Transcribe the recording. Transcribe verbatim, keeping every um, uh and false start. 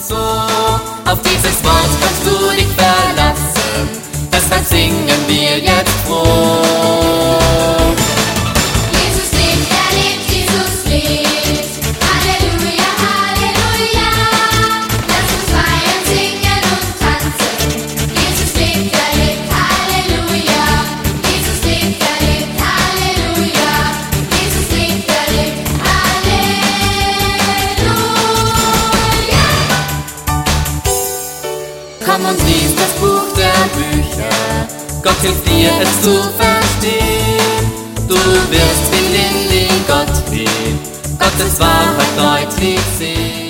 so. Auf dieses Wort kannst du dich verlassen, deshalb singen wir jetzt froh. Jesus lebt, er lebt, Jesus lebt. Halleluja, Halleluja. Lass uns feiern, singen und tanzen. Jesus lebt, er lebt, Halleluja. Jesus lebt, er lebt, Halleluja. Jesus lebt, er lebt, Halleluja. Komm und lies das Buch der Bücher, Gott hilft dir es zu verstehen. Du wirst den, den Gott liebt, Gottes Wahrheit deutlich sehen.